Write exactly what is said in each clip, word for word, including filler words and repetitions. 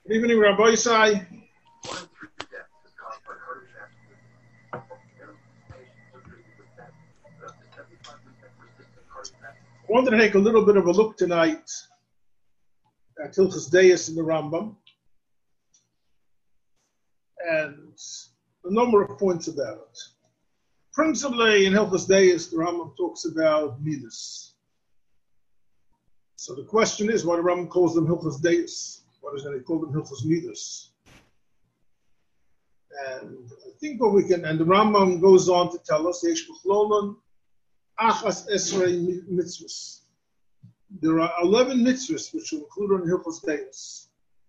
Good evening, Rabbi Isai. I wanted to take a little bit of a look tonight at Hilchos Deis in the Rambam and a number of points about it. Principally in Hilchos Deis, the Rambam talks about midas. So the question is, why the Rambam calls them Hilchos Deis? Why doesn't he call them Hilchos Midas? And I think what we can, and the Rambam goes on to tell us, Yesh B'chlolan Achas Esrei Mitzvahs. There are eleven mitzvahs which are included in Hilchos Deis.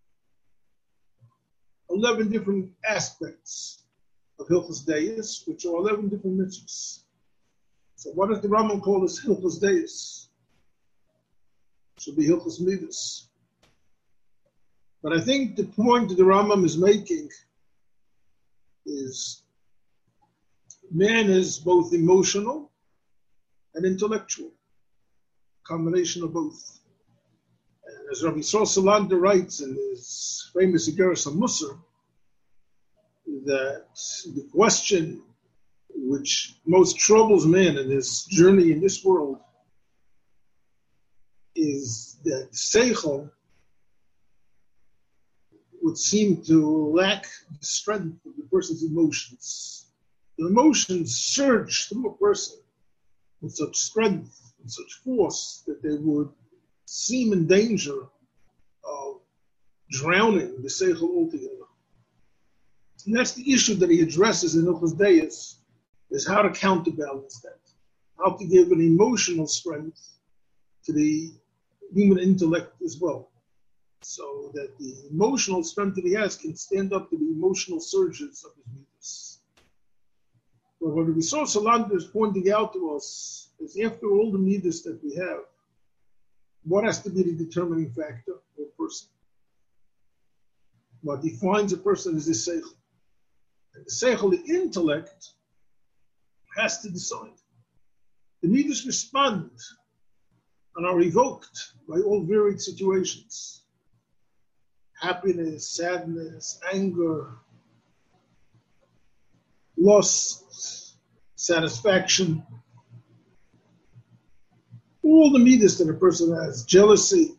Eleven different aspects of Hilchos Deis, which are eleven different mitzvahs. So what does the Rambam call this Hilchos Deis? It should be Hilchos Midas. But I think the point that the Rambam is making is man is both emotional and intellectual, combination of both. And as Rabbi Yisrael Salander writes in his famous Igeres HaMusar, that the question which most troubles man in his journey in this world is that seichel would seem to lack the strength of the person's emotions. The emotions surge through a person with such strength and such force that they would seem in danger of drowning the seichel altogether. And that's the issue that he addresses in Hilchos Deis, is how to counterbalance that, how to give an emotional strength to the human intellect as well, so that the emotional strength that he has can stand up to the emotional surges of his midas. But what we saw Salander is pointing out to us is, after all the midas that we have, what has to be the determining factor for a person? What defines a person is the seichel. And the seichel, the intellect, has to decide. The midas respond and are evoked by all varied situations. Happiness, sadness, anger, lust, satisfaction. All the midas that a person has, jealousy.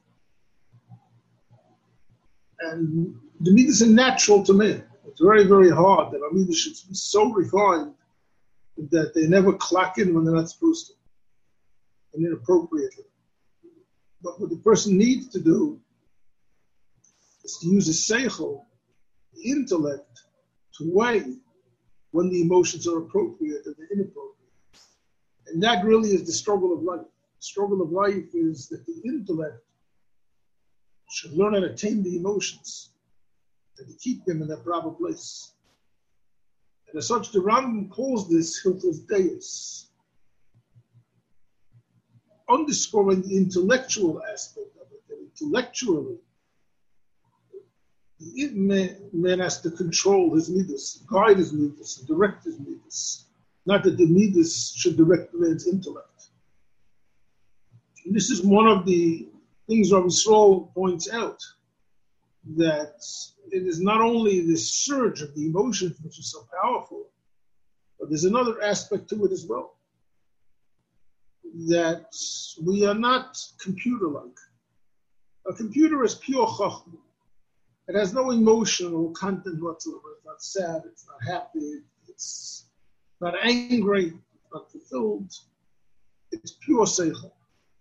And the midas are natural to man. It's very, very hard that our midas should be so refined that they never clock in when they're not supposed to, and inappropriately. But what the person needs to do is to use his seichel, the intellect, to weigh when the emotions are appropriate and they're inappropriate. And that really is the struggle of life. The struggle of life is that the intellect should learn how to tame the emotions and to keep them in their proper place. And as such, the Rambam calls this Hilchos Deis, underscoring the intellectual aspect of it. That intellectually, the man, man has to control his midas, guide his midas, and direct his midas. Not that the midas should direct the man's intellect. And this is one of the things Rabbi Yisrael points out, that it is not only this surge of the emotions which is so powerful, but there's another aspect to it as well, that we are not computer-like. A computer is pure chachma. It has no emotional content whatsoever. It's not sad, it's not happy, it's not angry, it's not fulfilled. It's pure seichel.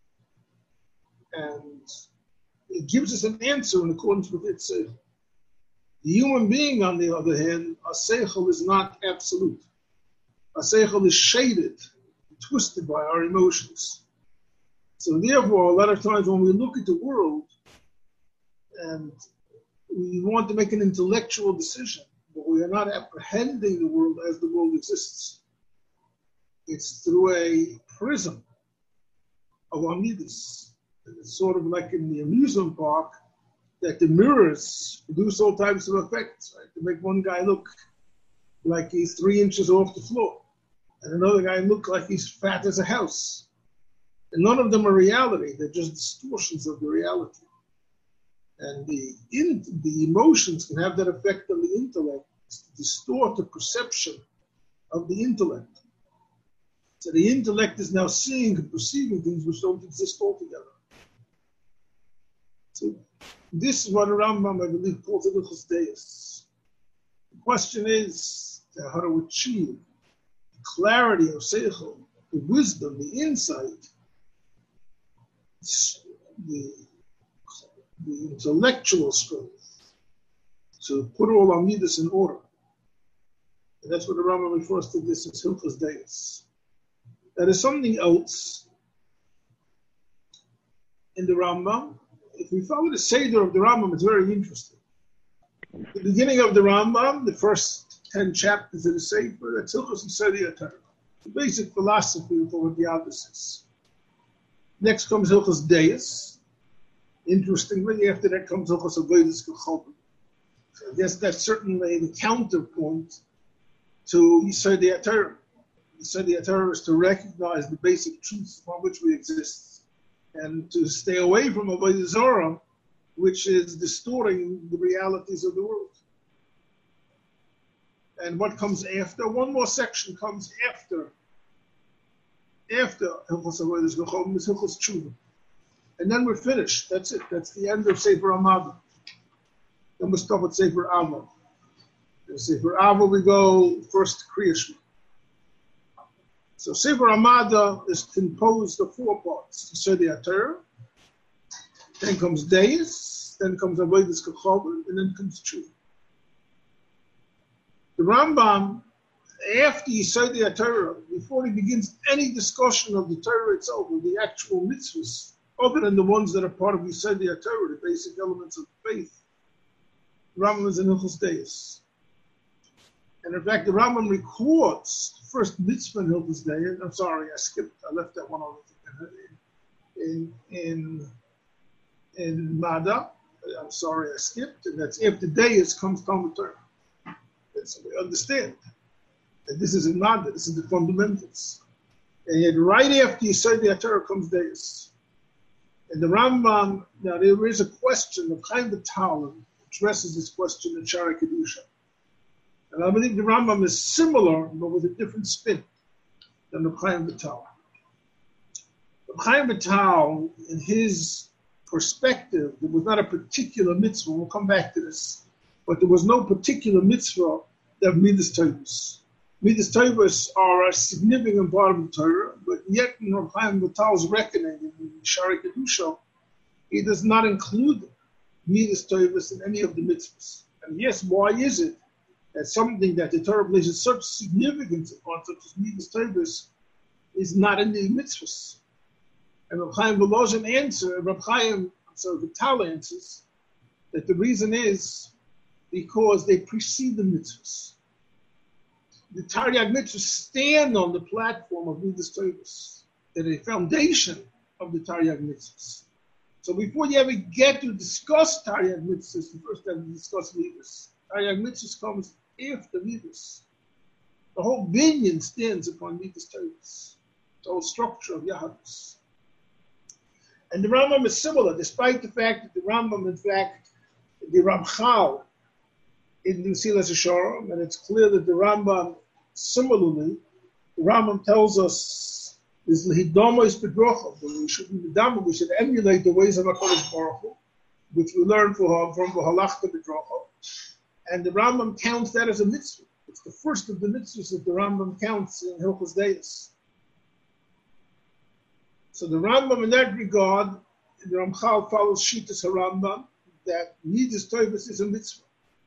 And it gives us an answer in accordance with its seichel. The human being, on the other hand, our seichel is not absolute. Our seichel is shaded, twisted by our emotions. So therefore, a lot of times when we look at the world and we want to make an intellectual decision, but we are not apprehending the world as the world exists. It's through a prism of our midas. It's sort of like in the amusement park, that the mirrors produce all types of effects, right? To make one guy look like he's three inches off the floor, and another guy look like he's fat as a house. And none of them are reality. They're just distortions of the reality. And the in, the emotions can have that effect on the intellect, to distort the perception of the intellect. So the intellect is now seeing and perceiving things which don't exist altogether. So this is what the Rambam, I believe, calls it Hilchos Deis. The question is how to achieve the clarity of Seichel, the wisdom, the insight, the, the intellectual strength to put all our midas in order. And that's what the Rambam refers to this as Hilchos Deis. That is something else in the Rambam. If we follow the Seder of the Rambam, it's very interesting. The beginning of the Rambam, the first ten chapters of the Sefer, that's Hilchos Yisodei HaTorah, the basic philosophy of what the opposites. Next comes Hilchos Deis. Interestingly, after that comes Hilchos Avodas Kechovim. So I guess that's certainly the counterpoint to Yisodei HaTorah. Yisodei HaTorah is to recognize the basic truths upon which we exist and to stay away from Avodah Zarah, which is distorting the realities of the world. And what comes after? One more section comes after after Hilchos Avodas Kechovim is Hilchos Tshuva. And then we're finished. That's it. That's the end of Sefer Amada. Then we stop at Sefer Avo. In Sefer Avo we go first to Kriya Shema. So Sefer Amada is composed of four parts. Yisodei HaTorah, then comes Deis, then comes Avodas Kechovim, and then comes Tshuva. The Rambam, after Yisodei HaTorah, before he begins any discussion of the Torah itself, or the actual mitzvahs, other than the ones that are part of Yisodei HaTorah, the basic elements of faith, the Rambam is in Hilchos Deis. And in fact, the Rambam records the first mitzvah in Hilchos Deis. I'm sorry, I skipped, I left that one over in in in Mada. I'm sorry, I skipped, and that's after Deis comes Talmud Torah. And so we understand that this is in Mada, this is the fundamentals. And yet, right after Yisodei HaTorah comes Deis. And the Rambam, now there is a question of Chaim Vital addresses this question in Shara Kedusha. And I believe the Rambam is similar, but with a different spin than the Chaim Vital. The Chaim Vital, in his perspective, there was not a particular mitzvah, we'll come back to this, but there was no particular mitzvah that Midas Tovos. Midas Tovos are a significant part of the Torah, but yet in Rav Chaim Vital's reckoning in Shara Kedusha, he does not include Midas Tovos in any of the mitzvahs. And yes, why is it that something that the Torah places such significance upon, such as Midas Tovos, is not in the mitzvahs? And Rav Chaim Volozhin answer, Rav Chaim, so Vital answers, that the reason is because they precede the mitzvahs. The Taryag mitzvahs stand on the platform of Midas Tovos. They're the foundation of the Taryag mitzvahs. So before you ever get to discuss Taryag mitzvahs, you first have to discuss Midas. Taryag mitzvahs comes after Midas. The whole binyan stands upon Midas Tovos, the whole structure of Yahadus. And the Rambam is similar, despite the fact that the Rambam, in fact, the Ramchal in Mesilas Yesharim, and it's clear that the Rambam, similarly, the Rambam tells us is L'hidamois b'drochav, that we should be medama, we should emulate the ways of HaKadosh Baruch Hu, which we learn from from V'halachta b'drochav. And the Rambam counts that as a mitzvah. It's the first of the mitzvahs that the Rambam counts in Hilchos Deis. So the Rambam, in that regard, the Ramchal follows Shitas HaRambam, that Midas Tovos is a mitzvah.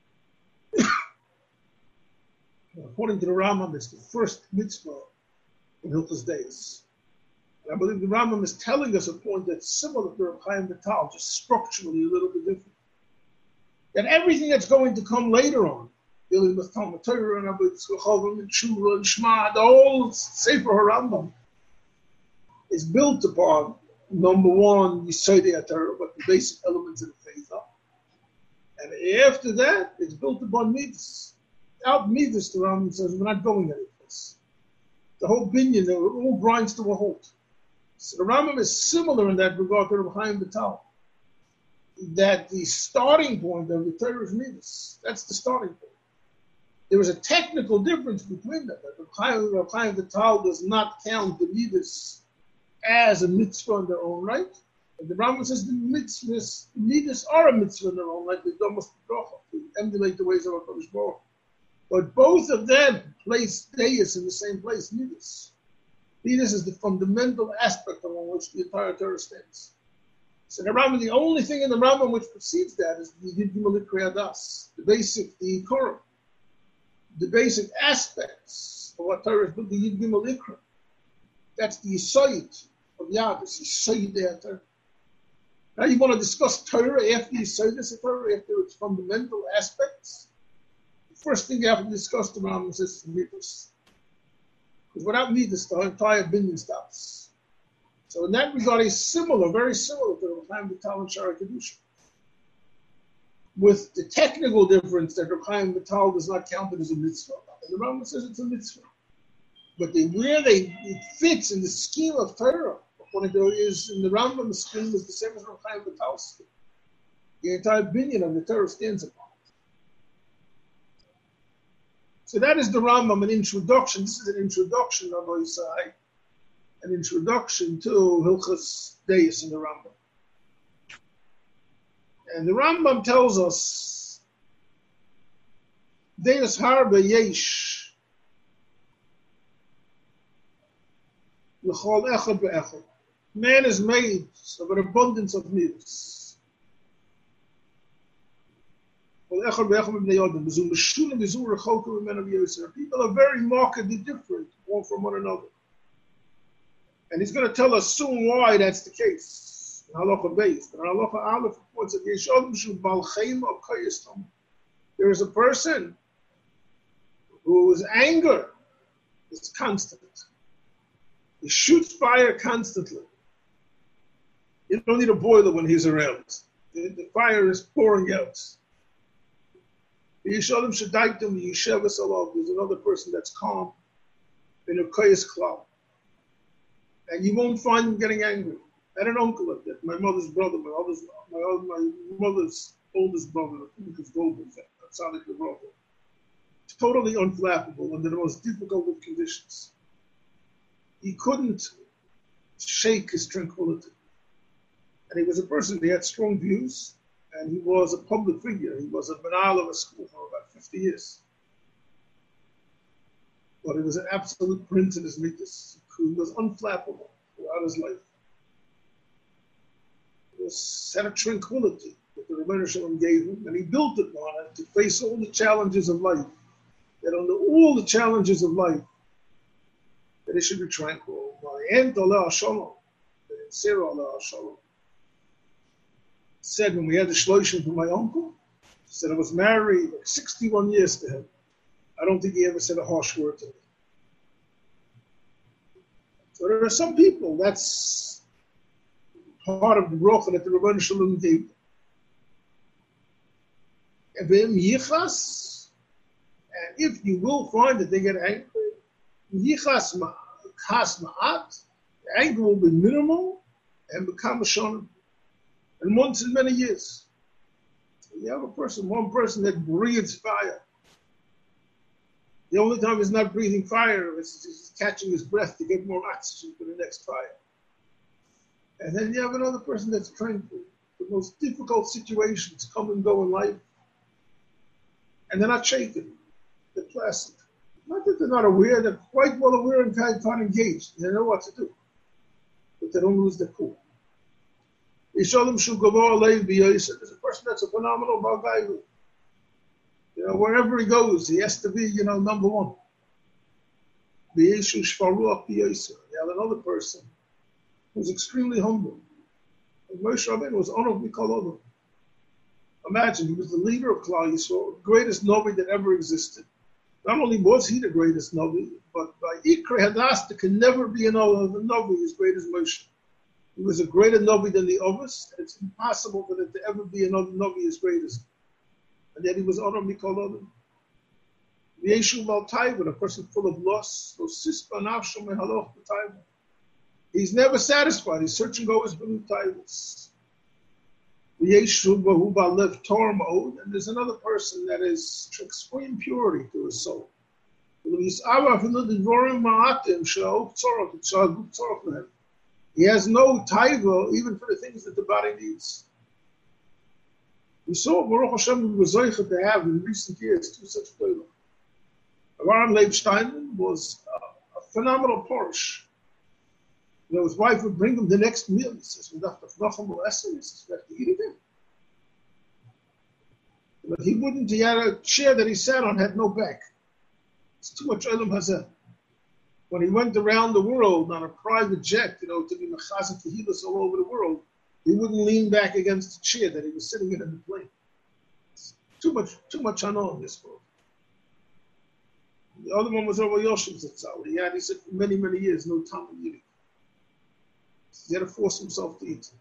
According to the Rambam, it's the first mitzvah in Hilchos Deis. And I believe the Rambam is telling us a point that's similar to Rav Chaim Vital, just structurally a little bit different. That everything that's going to come later on, dealing with Talmud Torah and Avodas Kechovim and Tshuva and Shema, the whole Sefer HaRambam is built upon, number one, Yisodei HaTorah, but the basic elements of the faith are. And after that, it's built upon Midas. Without Midas, the Rambam says, we're not going anyplace. The whole binyan, it all grinds to a halt. So the Rambam is similar in that regard to Rav Chaim Vital. that the starting point of the Torah is midas. That's the starting point. There is a technical difference between them. That the Chaim Vital does not count the midas as a mitzvah in their own right. And the Rambam says the mitzvahs, the midas are a mitzvah in their own right. They don't to emulate the ways of HaKadosh Baruch Hu. But both of them place deis in the same place, midas. Midas is the fundamental aspect on which the entire Torah stands. So the Rambam, the only thing in the Rambam which precedes that is the Yid Gimel Ikrei Adas, the basic, the Korah, the basic aspects of what Torah is, but the Yid Gimel Ikrei. That's the Yisayit of Yadis, Yisayit de Torah. Now you want to discuss Torah after Yisayit de Torah, after its fundamental aspects. The first thing you have to discuss the Rambam says is midas. Because without midas, the entire binyan stops. So in that regard, it's similar, very similar to the Chaim Vital and Shara Kedusha. With the technical difference that the Chaim Vital does not count it as a mitzvah. And the Rambam says it's a mitzvah. But they, where they, it fits in the scheme of Torah, according to is in the Rambam, the scheme is the same as the Chaim Vital scheme. The entire binyan of the Torah stands upon it. So that is the Rambam, an introduction. This is an introduction on Oisai. An introduction to Hilchas Deis in the Rambam. And the Rambam tells us, Deis harba yesh, l'chol echad ve'echad. Man is made of an abundance of midas. People are very markedly different one from one another. And he's going to tell us soon why that's the case. In Halacha Beis. In Halacha Aleph reports that there is a person whose anger is constant. He shoots fire constantly. You don't need a boiler when he's around. The, the fire is pouring out. There's another person that's calm in a Koyas cloud. And you won't find him getting angry. I had an uncle like that, my mother's brother, my mother's, my, my mother's oldest brother, I think it was Goldberg, Tzaddik the brother. Totally unflappable under the most difficult of conditions. He couldn't shake his tranquility. And he was a person, he had strong views, and he was a public figure. He was a banal of a school for about fifty years. But he was an absolute prince in his mitzvahs. He was unflappable throughout his life. He was had a tranquility that the Rebbeinu Shalom gave him, and he built upon it to face all the challenges of life. That under all the challenges of life, that he should be tranquil. Said when we had the shloshim for my uncle, he said I was married like sixty-one years to him. I don't think he ever said a harsh word to me. So there are some people, that's part of the bracha that the Rebbeinu Shalom gave. And if you will find that they get angry, yichas kas ma'at, the anger will be minimal and become a shonim. And once in many years. So you have a person, one person that breathes fire. The only time he's not breathing fire is he's catching his breath to get more oxygen for the next fire. And then you have another person that's tranquil. The most difficult situations come and go in life. And they're not shaken. They're placid. Not that they're not aware, they're quite well aware and quite engaged. They know what to do. But they don't lose their cool. There's a person that's a phenomenal Balgaivu. You know, wherever he goes, he has to be, you know, number one. You have another person who's extremely humble. And Moshe Rabbeinu was honored Mikol. Imagine, he was the leader of Klal Yisrael, the greatest Novi that ever existed. Not only was he the greatest Novi, but by Ikrei Hadas, there can never be another Novi as great as Moshe. He was a greater Novi than the others, and it's impossible for there to ever be another Novi as great as him. And yet he was honored Mikol Odom. Yeshu Mal Taiva, a person full of loss, he's never satisfied. He's searching always for new Taivas. And there's another person that is extreme purity to his soul. He has no taiva even for the things that the body needs. We saw Baruch Hashem we were zoicha to have in recent years two such people. Avraham Leib Steinman was a, a phenomenal Porsche. You know, his wife would bring him the next meal. He says, "We have to He says, "We have to eat it in." But he wouldn't. He had a chair that he sat on had no back. It's too much Olam Hazeh. When he went around the world on a private jet, you know, to be mechazik tehillas all over the world, he wouldn't lean back against the chair that he was sitting in in the plane. It's too much, too much hana in this world. The other one was over Yoshim Zatzal. He had, he said, for many, many years, no time in eating. He had to force himself to eat.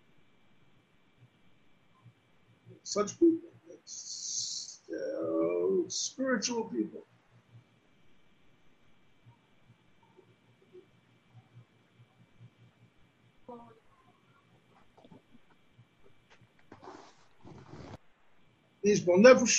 Such people, it's, uh, spiritual people. He's a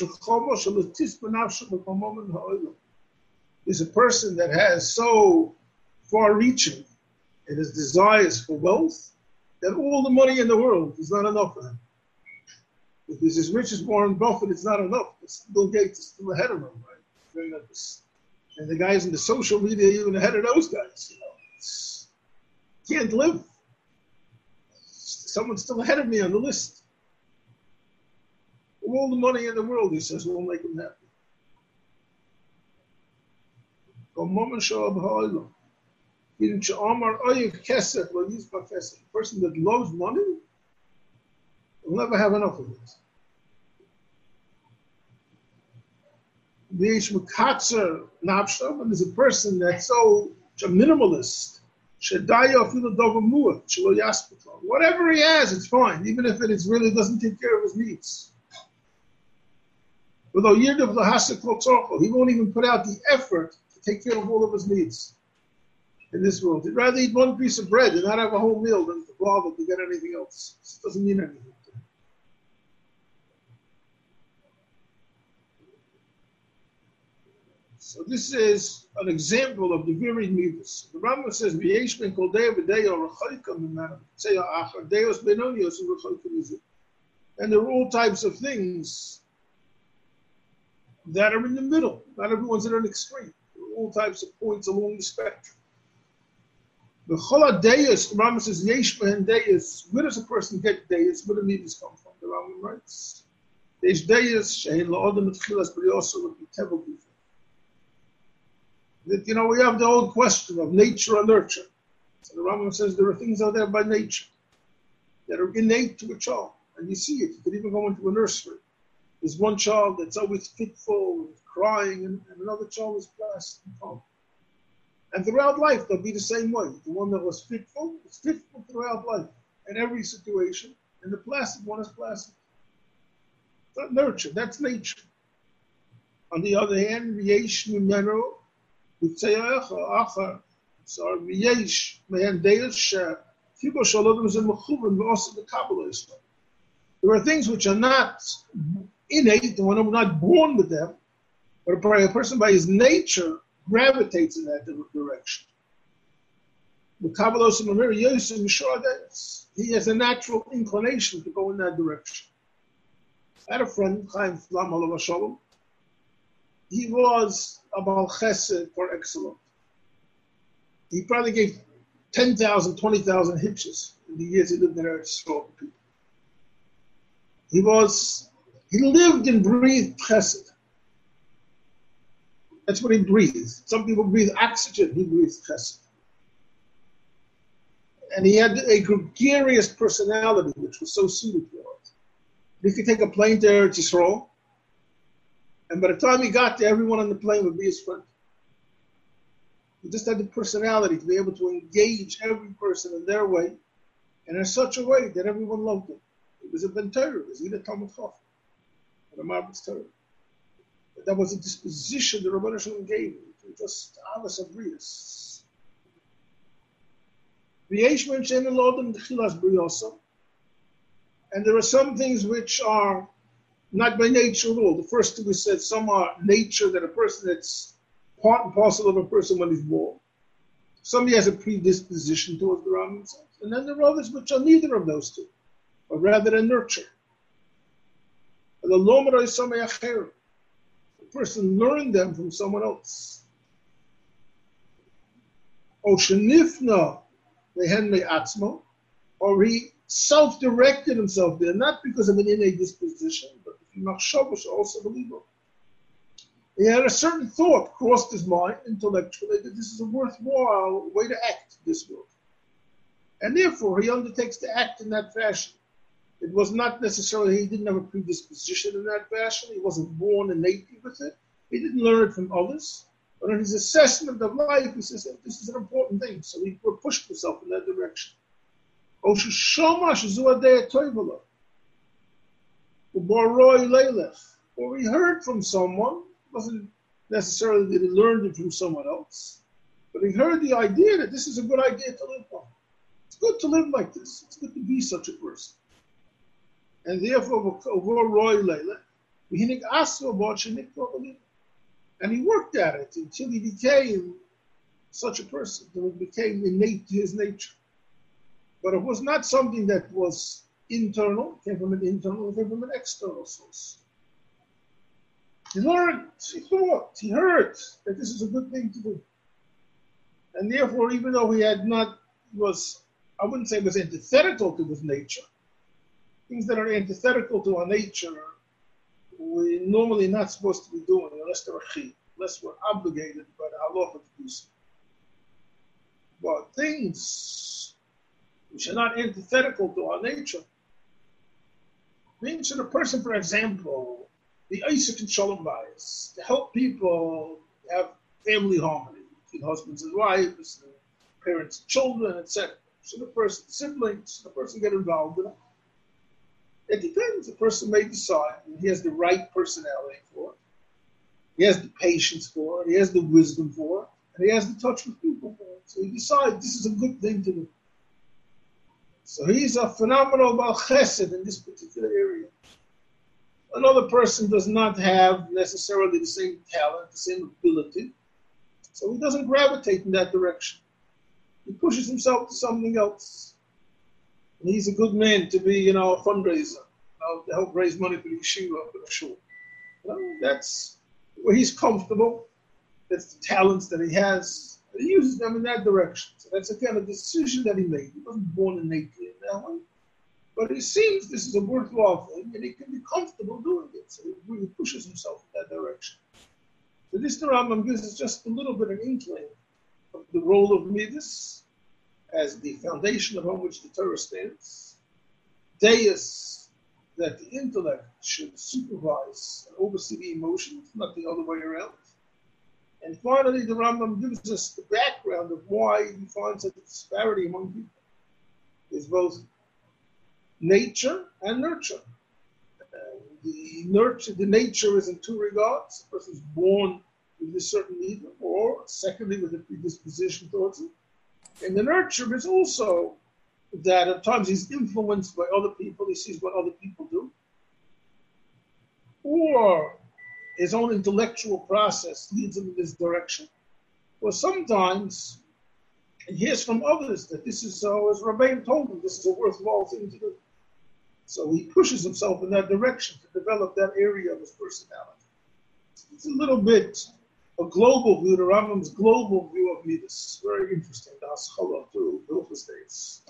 person that has so far-reaching in his desires for wealth that all the money in the world is not enough for him. If he's as rich as Warren Buffett, it's not enough. It's Bill Gates is still ahead of him, right? And the guys in the social media are even ahead of those guys. You know, it's, can't live. Someone's still ahead of me on the list. All the money in the world, he says, will make him happy. A person that loves money will never have enough of it. And there's a person that's so a minimalist. Whatever he has, it's fine, even if it is really doesn't take care of his needs. Although he won't even put out the effort to take care of all of his needs in this world. He'd rather eat one piece of bread and not have a whole meal than to bother to get anything else. It doesn't mean anything to him. So this is an example of the varied midas. The Rambam says, "V'yesh ben kol dei v'dei or rechoyka mimanu tzei ha'achar deos benonios u'rechoyka mizu." And there are all types of things that are in the middle. Not everyone's at an extreme. There are all types of points along the spectrum. The Chola Deus, the Rambam says, Yesh Behen Deus. Where does a person get Deus? Where do midas come from? The Rambam writes, Yesh Deus, Shein La'odem et Chilas B'rioso L'Bitevel B'Ifo. That, you know, we have the old question of nature or nurture. So the Rambam says there are things out there by nature that are innate to a child. And you see it. You could even go into a nursery. There's one child that's always fitful and crying, and, and another child is placid and calm. And throughout life, they'll be the same way. The one that was fitful is fitful throughout life, in every situation, and the placid one is placid. That's nurture, that's nature. On the other hand, v'yesh mimenu v'tzeyacha achar, so v'yesh me'en deus she'fibo shalodem zeh mechuven v'osa d'kabbalah yisrael. There are things which are not innate, and we're not born with them, but a person by his nature gravitates in that direction. The Kabbalah Samamir Yosef Mishra, he has a natural inclination to go in that direction. I had a friend, Chaim Flam Olav Shalom. He was a Baal Chesed par excellence. He probably gave ten thousand, twenty thousand hitches in the years he lived in Eretz Yisrael. He was, he lived and breathed chesed. That's what he breathed. Some people breathe oxygen, he breathed chesed. And he had a gregarious personality, which was so suited for it. He could take a plane to Eretz Yisrael, and by the time he got there, everyone on the plane would be his friend. He just had the personality to be able to engage every person in their way, and in such a way that everyone loved him. It was a Ben Torah, it was either Talmud Chacham, or a Marbitz Torah. But that was a disposition the Rabbeinu Shalom gave him, to just Ahavas Abrius. And there are some things which are not by nature at all. The first two we said, some are nature, that a person that's part and parcel of a person when he's born. Somebody has a predisposition towards the Rambam says. And then there are others which are neither of those two, but rather a nurture. The person learned them from someone else. Or he self-directed himself there, not because of an innate disposition, but also believer. He had a certain thought crossed his mind intellectually that this is a worthwhile way to act in this world. And therefore, he undertakes to act in that fashion. It was not necessarily, he didn't have a predisposition in that fashion. He wasn't born innately with it. He didn't learn it from others. But in his assessment of life, he says, this is an important thing. So he pushed himself in that direction. Or he heard from someone, it wasn't necessarily that he learned it from someone else, but he heard the idea that this is a good idea to live by. It's good to live like this. It's good to be such a person. And therefore, and he worked at it until he became such a person, until it became innate to his nature. But it was not something that was internal, it came from an internal, it came from an external source. He learned, he thought, he heard that this is a good thing to do. And therefore, even though he had not, was, I wouldn't say it was antithetical to his nature, things that are antithetical to our nature, we're normally not supposed to be doing unless they're chi, unless we're obligated by the halacha to do so. But things which are not antithetical to our nature, means that a person, for example, the Isaac and Shalom bias, to help people have family harmony between husbands and wives, and parents and children, et cetera. Should a person, siblings, should a person get involved in it? It depends. The person may decide, and he has the right personality for it. He has the patience for it. He has the wisdom for it. And he has the touch with people for it. So he decides this is a good thing to do. So he's a phenomenal Baal Chesed in this particular area. Another person does not have necessarily the same talent, the same ability. So he doesn't gravitate in that direction. He pushes himself to something else. And he's a good man to be, you know, a fundraiser, you know, to help raise money for the yeshiva, for the shul. You know, that's where he's comfortable. That's the talents that he has. And he uses them in that direction. So that's again a decision that he made. He wasn't born innately in that way. But it seems this is a worthwhile thing, and he can be comfortable doing it. So he really pushes himself in that direction. So this the Rambam gives us just a little bit of inkling of the role of Midas as the foundation upon which the Torah stands. Deus, that the intellect should supervise and oversee the emotions, not the other way around. And finally, the Rambam gives us the background of why he finds such a disparity among people. There's both nature and nurture. And the nurture, the nature is in two regards. A person is born with a certain need, or secondly, with a predisposition towards it. And the nurture is also that at times he's influenced by other people. He sees what other people do. Or his own intellectual process leads him in this direction. Or sometimes he hears from others that this is, uh, as Rabbeinu told him, this is a worthwhile thing to do. So he pushes himself in that direction to develop that area of his personality. It's a little bit a global view, the Rambam's global view of Midas. Very interesting. The Haskalah too, Hilchos Days.